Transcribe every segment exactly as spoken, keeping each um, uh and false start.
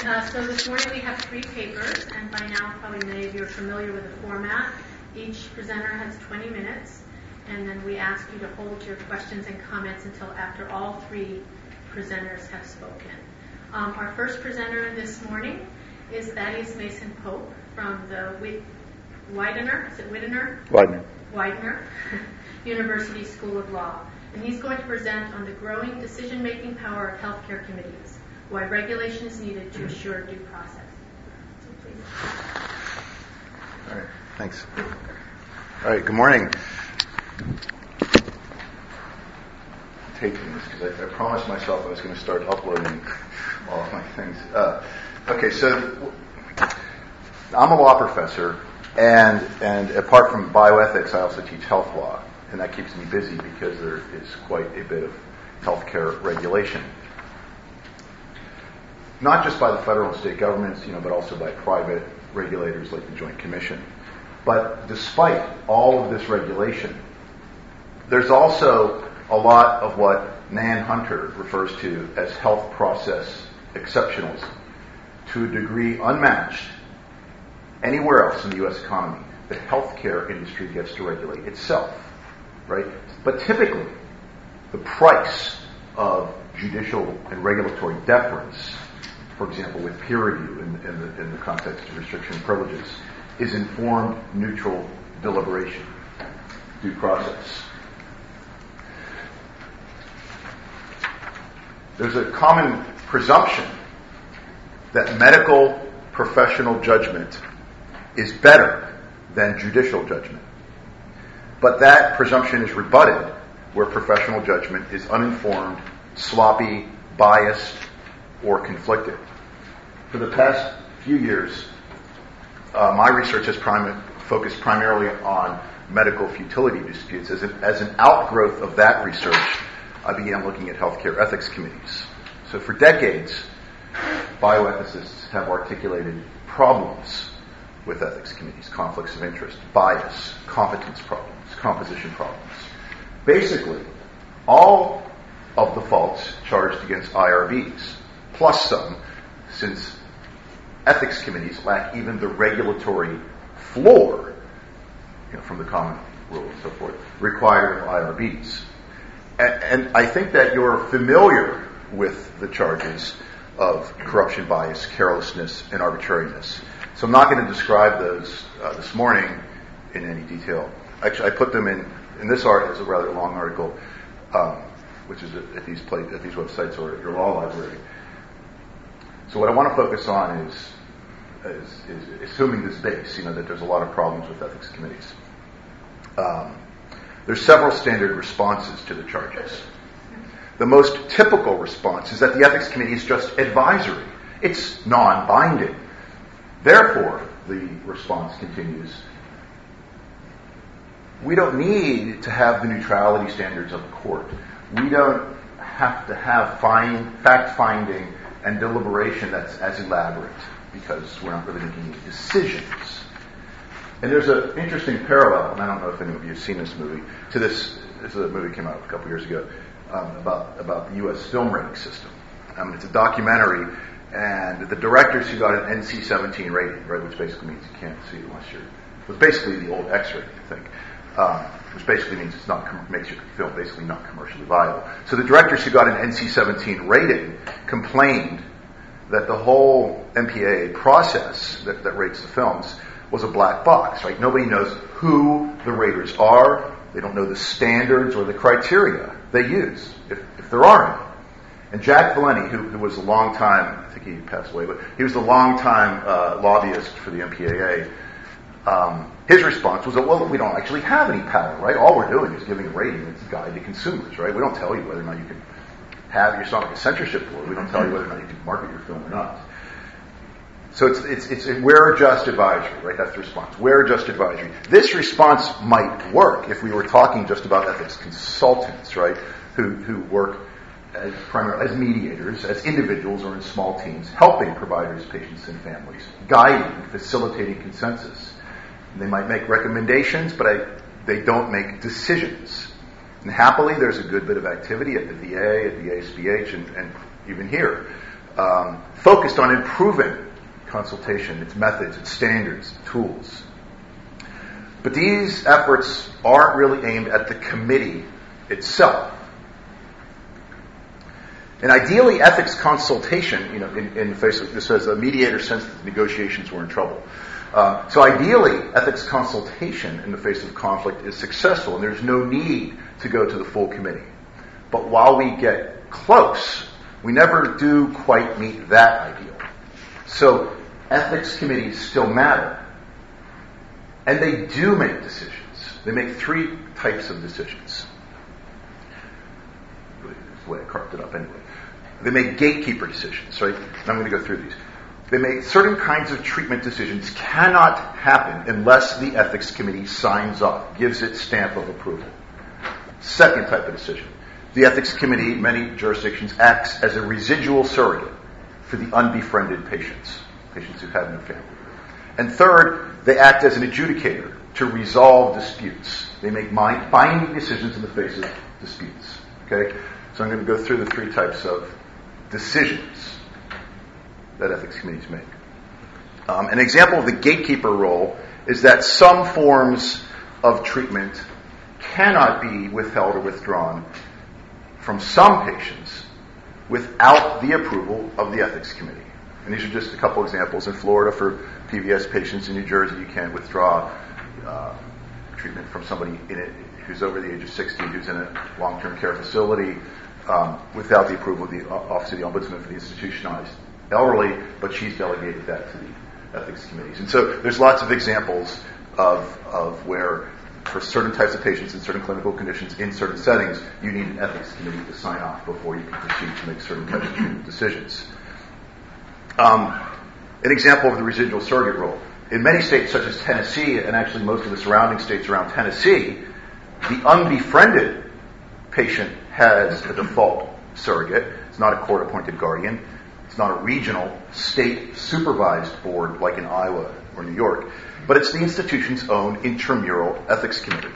Uh, so this morning we have three papers, and by now probably many of you are familiar with the format. Each presenter has twenty minutes, and then we ask you to hold your questions and comments until after all three presenters have spoken. Um, our first presenter this morning is Thaddeus Mason Pope from the Whit- Widener, is it Widener? Widener. Widener University School of Law. And he's going to present on the growing decision-making power of healthcare committees, why regulation is needed to assure due process. So please. All right, thanks. All right, good morning. I'm taping this because I, I promised myself I was going to start uploading all of my things. Uh, okay, so I'm a law professor, and and apart from bioethics, I also teach health law, and that keeps me busy because there is quite a bit of healthcare regulation. Not just by the federal and state governments, you know, but also by private regulators like the Joint Commission. But despite all of this regulation, there's also a lot of what Nan Hunter refers to as health process exceptionalism, to a degree unmatched anywhere else in the U S economy. The healthcare industry gets to regulate itself, right? But typically, the price of judicial and regulatory deference, for example, with peer review in, in, the, in the context of restriction and privileges, is informed, neutral deliberation, due process. There's a common presumption that medical professional judgment is better than judicial judgment. But that presumption is rebutted where professional judgment is uninformed, sloppy, biased, or conflicted. For the past few years, uh, my research has prim- focused primarily on medical futility disputes. As, a, as an outgrowth of that research, I began looking at healthcare ethics committees. So for decades, bioethicists have articulated problems with ethics committees, conflicts of interest, bias, competence problems, composition problems. Basically, all of the faults charged against I R Bs, plus some, since ethics committees lack even the regulatory floor, you know, from the common rule and so forth, required of I R Bs. And, and I think that you're familiar with the charges of corruption, bias, carelessness, and arbitrariness. So I'm not going to describe those uh, this morning in any detail. Actually, I put them in, in this art as a rather long article, um, which is at these, play, at these websites or at your law library. So what I want to focus on is, is, is assuming this base, you know, that there's a lot of problems with ethics committees. Um, there's several standard responses to the charges. The most typical response is that the ethics committee is just advisory. It's non-binding. Therefore, the response continues, we don't need to have the neutrality standards of the court. We don't have to have fine, fact-finding and deliberation that's as elaborate because we're not really making any decisions. And there's an interesting parallel, and I don't know if any of you have seen this movie, to this, this is a movie that came out a couple years ago, um, about, about the U S film rating system. Um, it's a documentary, and the directors who got an N C seventeen rating, right, which basically means you can't see it unless you're, it was basically the old X rating, I think, um, which basically means it's not, com- makes your film basically not commercially viable. So the directors who got an N C seventeen rating complained that the whole M P A A process that, that rates the films was a black box, right? Nobody knows who the raters are. They don't know the standards or the criteria they use, if, if there are any. And Jack Valenti, who, who was a long time, I think he passed away, but he was a long time uh, lobbyist for the M P A A. Um, his response was that, well, we don't actually have any power, right? All we're doing is giving a rating. It's a guide to consumers, right? We don't tell you whether or not you can have, you're not like a censorship board. We don't tell you whether or not you can market your film or not. So it's, it's, it's, we're just advisory, right? That's the response. We're just advisory. This response might work if we were talking just about ethics consultants, right? Who, who work as primarily as mediators, as individuals or in small teams, helping providers, patients, and families, guiding, facilitating consensus. And they might make recommendations, but I, they don't make decisions. And happily, there's a good bit of activity at the V A, at the A S B H, and, and even here. um, focused on improving consultation, its methods, its standards, tools. But these efforts aren't really aimed at the committee itself. And ideally, ethics consultation, you know, in, in the face of this, says a mediator sensed that the negotiations were in trouble. Uh, so ideally, ethics consultation in the face of conflict is successful, and there's no need to go to the full committee. But while we get close, we never do quite meet that ideal. So ethics committees still matter. And they do make decisions. They make three types of decisions. That's the way I carved it up anyway. They make gatekeeper decisions, right? And I'm going to go through these. They make certain kinds of treatment decisions cannot happen unless the ethics committee signs off, gives its stamp of approval. Second type of decision. The ethics committee, in many jurisdictions, acts as a residual surrogate for the unbefriended patients, patients who have no family. And third, they act as an adjudicator to resolve disputes. They make mind, binding decisions in the face of disputes. Okay? So I'm going to go through the three types of decisions that ethics committees make. Um, an example of the gatekeeper role is that some forms of treatment cannot be withheld or withdrawn from some patients without the approval of the ethics committee. And these are just a couple examples. In Florida, for P V S patients, in New Jersey, you can't withdraw uh, treatment from somebody in it who's over the age of sixty, who's in a long-term care facility, um, without the approval of the Office of the Ombudsman for the institutionalized elderly, but she's delegated that to the ethics committees. And so there's lots of examples of, of where, for certain types of patients in certain clinical conditions, in certain settings, you need an ethics committee to sign off before you can proceed to make certain types of treatment decisions. Um, an example of the residual surrogate role. In many states, such as Tennessee, and actually most of the surrounding states around Tennessee, the unbefriended patient has a default surrogate. It's not a court-appointed guardian. It's not a regional, state-supervised board like in Iowa or New York, but it's the institution's own intramural ethics committee.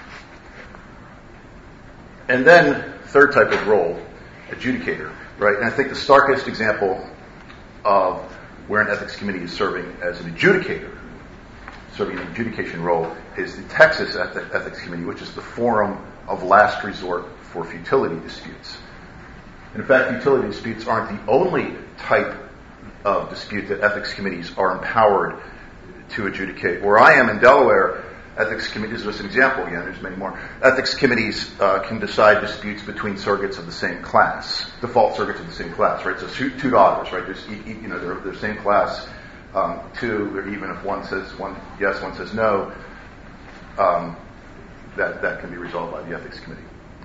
And then, third type of role, adjudicator, right? And I think the starkest example of where an ethics committee is serving as an adjudicator, serving an adjudication role, is the Texas Ethics Committee, which is the forum of last resort for futility disputes. And in fact, futility disputes aren't the only type of dispute that ethics committees are empowered to adjudicate. Where I am in Delaware, ethics committees, just an example again, there's many more, ethics committees uh, can decide disputes between surrogates of the same class, default surrogates of the same class, right? So two, two daughters, right? Just, you know, they're, they're same class, um, two, or even if one says one yes, one says no, um, that, that can be resolved by the ethics committee.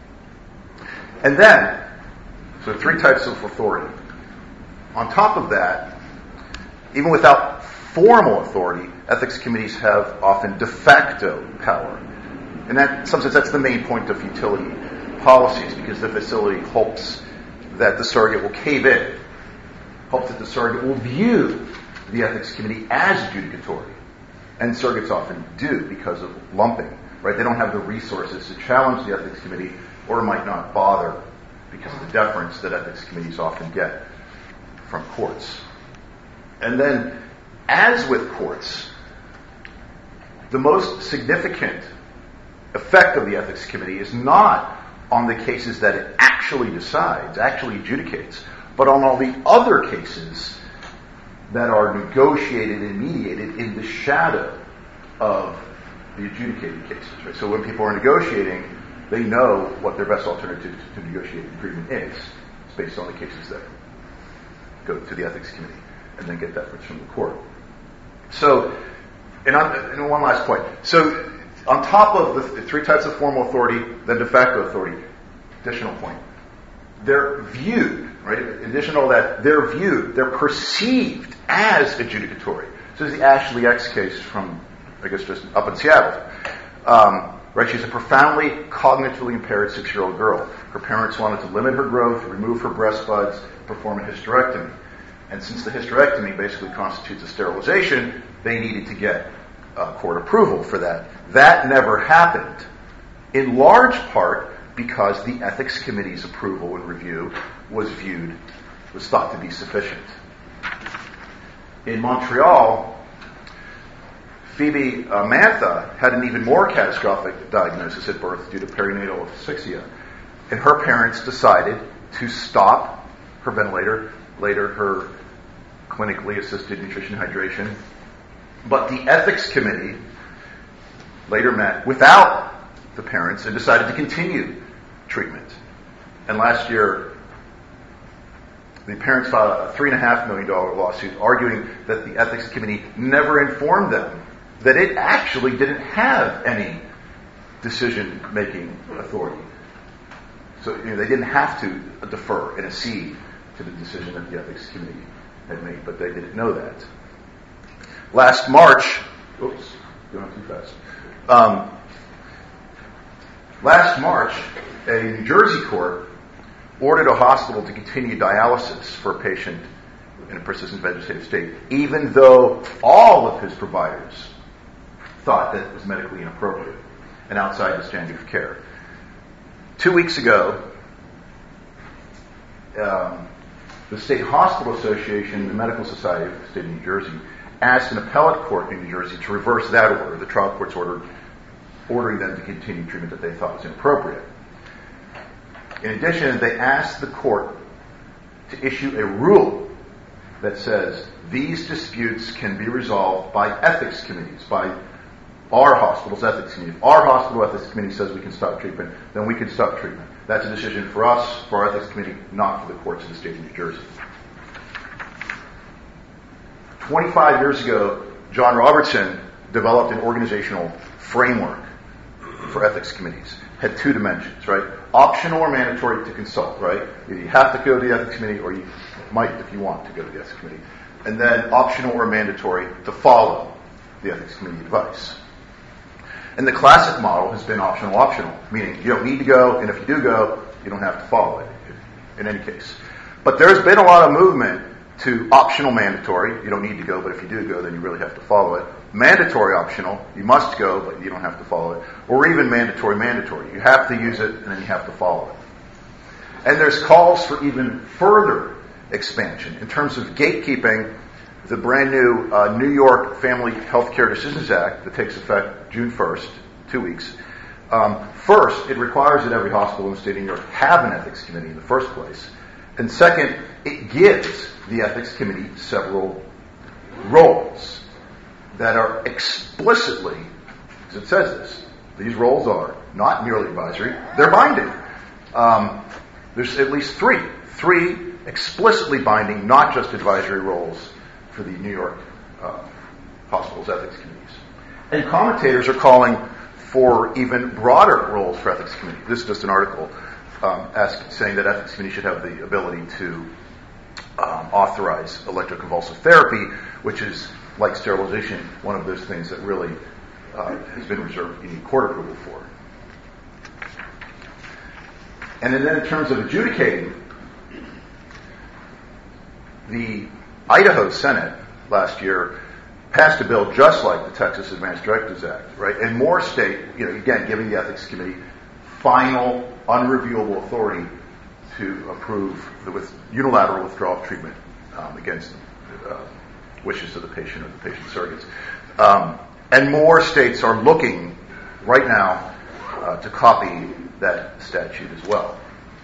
And then, so three types of authority. On top of that, even without formal authority, ethics committees have often de facto power. And that, in some sense, that's the main point of futility policies, because the facility hopes that the surrogate will cave in, hopes that the surrogate will view the ethics committee as adjudicatory. And surrogates often do because of lumping, right? They don't have the resources to challenge the ethics committee, or might not bother because of the deference that ethics committees often get from courts. And then, as with courts, the most significant effect of the ethics committee is not on the cases that it actually decides, actually adjudicates, but on all the other cases that are negotiated and mediated in the shadow of the adjudicated cases. Right? So when people are negotiating, they know what their best alternative to negotiate an agreement is. It's based on the cases that go to the ethics committee and then get deference from the court. So, and, on, and one last point. So, on top of the, the three types of formal authority, then de facto authority, additional point. They're viewed, right? In addition to all that, they're viewed, they're perceived as adjudicatory. So there's the Ashley X case from, I guess, just up in Seattle. Um, right, she's a profoundly cognitively impaired six-year-old girl. Her parents wanted to limit her growth, remove her breast buds, perform a hysterectomy. And since the hysterectomy basically constitutes a sterilization, they needed to get uh, court approval for that. That never happened, in large part because the ethics committee's approval and review was viewed was thought to be sufficient. In Montreal, Phoebe uh, Mantha had an even more catastrophic diagnosis at birth due to perinatal asphyxia, and her parents decided to stop her ventilator, later her clinically assisted nutrition hydration. But the ethics committee later met without the parents and decided to continue treatment. And last year, the parents filed a three point five million dollars lawsuit arguing that the ethics committee never informed them that it actually didn't have any decision-making authority. So you know, they didn't have to defer and accede to the decision that the ethics committee had made, but they didn't know that. Last March, oops, going too fast. Um, last March, a New Jersey court ordered a hospital to continue dialysis for a patient in a persistent vegetative state, even though all of his providers thought that it was medically inappropriate and outside the standard of care. Two weeks ago, um, the State Hospital Association, the Medical Society of the State of New Jersey, asked an appellate court in New Jersey to reverse that order, the trial court's order ordering them to continue treatment that they thought was inappropriate. In addition, they asked the court to issue a rule that says these disputes can be resolved by ethics committees, by our hospital's ethics committee. If our hospital ethics committee says we can stop treatment, then we can stop treatment. That's a decision for us, for our ethics committee, not for the courts of the state of New Jersey. twenty-five years ago, John Robertson developed an organizational framework for ethics committees. Had two dimensions, right? Optional or mandatory to consult, right? Either you have to go to the ethics committee or you might if you want to go to the ethics committee. And then optional or mandatory to follow the ethics committee advice. And the classic model has been optional optional, meaning you don't need to go, and if you do go, you don't have to follow it in any case. But there's been a lot of movement to optional mandatory. You don't need to go, but if you do go, then you really have to follow it. Mandatory optional, you must go, but you don't have to follow it. Or even mandatory mandatory. You have to use it, and then you have to follow it. And there's calls for even further expansion. In terms of gatekeeping, the brand new uh, New York Family Health Care Decisions Act that takes effect June first, two weeks. Um, first, it requires that every hospital in the state of New York have an ethics committee in the first place. And second, it gives the ethics committee several roles that are explicitly, as it says this, these roles are not merely advisory, they're binding. Um, there's at least three, three explicitly binding, not just advisory roles for the New York uh, hospitals ethics committees. And commentators are calling for even broader roles for ethics committees. This is just an article um, ask, saying that ethics committees should have the ability to um, authorize electroconvulsive therapy, which is, like sterilization, one of those things that really uh, has been reserved, you need court approval for. And then in terms of adjudicating, the Idaho Senate last year passed a bill just like the Texas Advanced Directives Act, right? And more state, you know, again, giving the ethics committee final, unreviewable authority to approve the with unilateral withdrawal of treatment um, against uh, wishes of the patient or the patient surrogates. Um, and more states are looking right now uh, to copy that statute as well.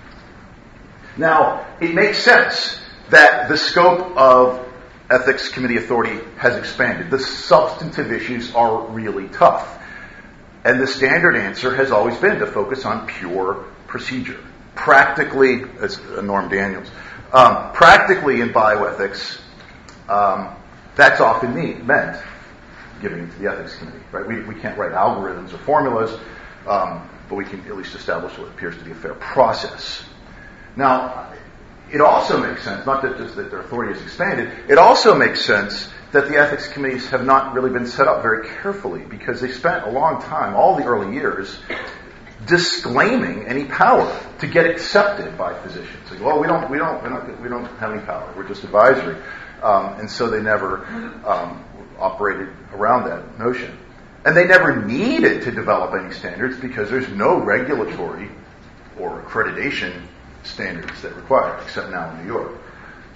Now, it makes sense that the scope of ethics committee authority has expanded. The substantive issues are really tough. And the standard answer has always been to focus on pure procedure. Practically, as Norm Daniels, um, practically in bioethics, um, that's often mean, meant giving it to the ethics committee. Right? We, we can't write algorithms or formulas, um, but we can at least establish what appears to be a fair process. Now, it also makes sense, not that just that their authority has expanded, it also makes sense that the ethics committees have not really been set up very carefully because they spent a long time, all the early years, disclaiming any power to get accepted by physicians. Like, well, we don't, we don't, we don't, we don't have any power. We're just advisory, um, and so they never um, operated around that notion. And they never needed to develop any standards because there's no regulatory or accreditation standards that require, except now in New York.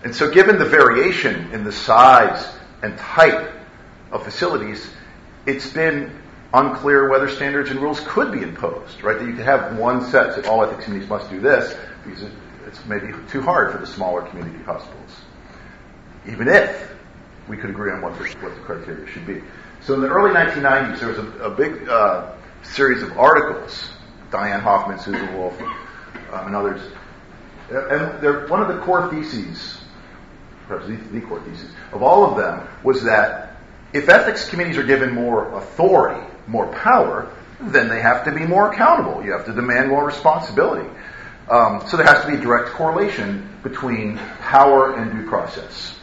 And so given the variation in the size and type of facilities, it's been unclear whether standards and rules could be imposed, right? That you could have one set that all ethics committees must do this, because it's maybe too hard for the smaller community hospitals, even if we could agree on what the, what the criteria should be. So in the early nineteen nineties, there was a, a big uh, series of articles, Diane Hoffman, Susan Wolf, um, and others, and they're, one of the core theses, perhaps the, the core thesis, of all of them was that if ethics committees are given more authority, more power, then they have to be more accountable. You have to demand more responsibility. Um, so there has to be a direct correlation between power and due process.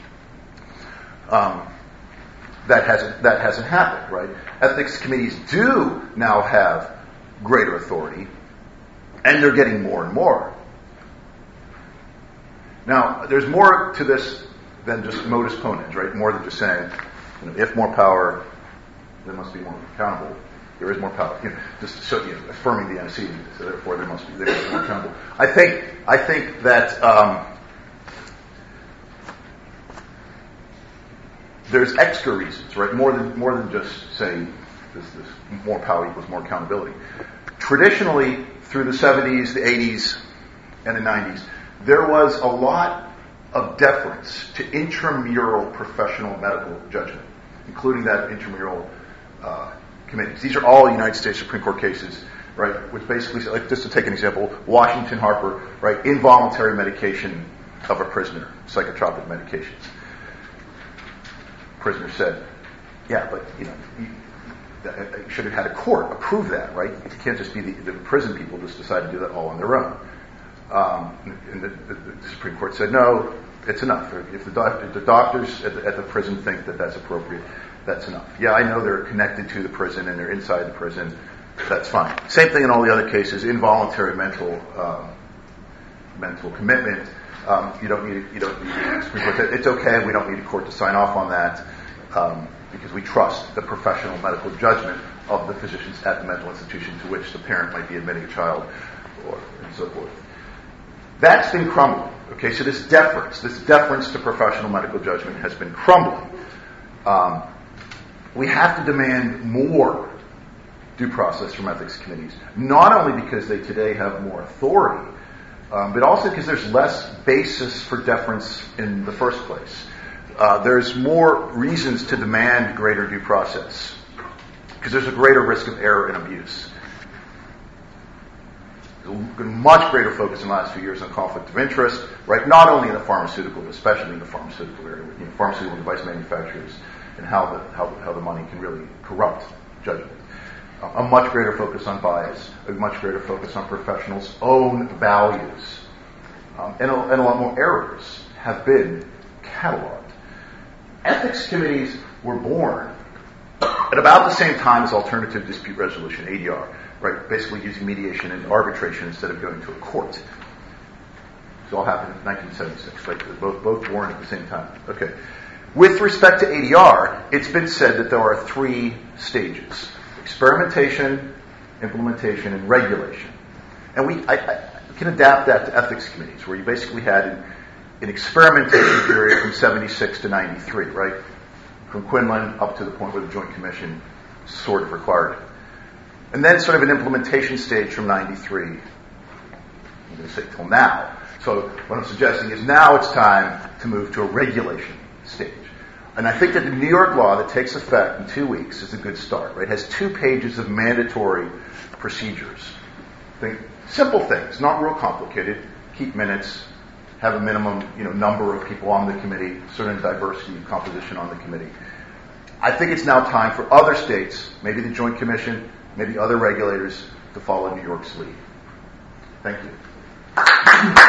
Um, that hasn't that hasn't happened, right? Ethics committees do now have greater authority, and they're getting more and more. Now, there's more to this than just modus ponens, right? More than just saying, you know, if more power, there must be more accountable. There is more power. You know, just so, you know, affirming the antecedent, so therefore there must be there is more accountable. I think I think that um, there's extra reasons, right? More than more than just saying this, this more power equals more accountability. Traditionally, through the seventies, the eighties, and the nineties, there was a lot of deference to intramural professional medical judgment, including that intramural uh, committees. These are all United States Supreme Court cases, right? Which basically, like, just to take an example, Washington Harper, right? Involuntary medication of a prisoner, psychotropic medications. Prisoner said, "Yeah, but you know, you, you should have had a court approve that, right? It can't just be the, the prison people just decide to do that all on their own." Um, and the, the, the Supreme Court said, "No, it's enough. If the, doc, if the doctors at the, at the prison think that that's appropriate, that's enough. Yeah, I know they're connected to the prison and they're inside the prison. That's fine." Same thing in all the other cases. Involuntary mental um, mental commitment. Um, you don't need you don't need the Supreme Court. It's okay. We don't need a court to sign off on that um, because we trust the professional medical judgment of the physicians at the mental institution to which the parent might be admitting a child, or and so forth. That's been crumbling. Okay, so this deference, this deference to professional medical judgment has been crumbling. Um, we have to demand more due process from ethics committees, not only because they today have more authority, um, but also because there's less basis for deference in the first place. Uh, there's more reasons to demand greater due process because there's a greater risk of error and abuse. A much greater focus in the last few years on conflict of interest, right? Not only in the pharmaceutical, but especially in the pharmaceutical area, with, you know, pharmaceutical device manufacturers and how the how, how the money can really corrupt judgment. Uh, a much greater focus on bias, a much greater focus on professionals' own values, um, and, a, and a lot more errors have been cataloged. Ethics committees were born at about the same time as alternative dispute resolution, A D R. Right, basically using mediation and arbitration instead of going to a court. This all happened in nineteen seventy-six, right? Both both born at the same time. Okay. With respect to A D R, it's been said that there are three stages: experimentation, implementation, and regulation. And we I, I can adapt that to ethics committees, where you basically had an, an experimentation period from seventy-six to ninety-three, right? From Quinlan up to the point where the Joint Commission sort of required it. And then sort of an implementation stage from ninety-three, I'm going to say till now. So what I'm suggesting is now it's time to move to a regulation stage. And I think that the New York law that takes effect in two weeks is a good start, right? It has two pages of mandatory procedures. Think simple things, not real complicated. Keep minutes, have a minimum, you know, number of people on the committee, certain diversity and composition on the committee. I think it's now time for other states, maybe the Joint Commission, maybe other regulators, to follow New York's lead. Thank you.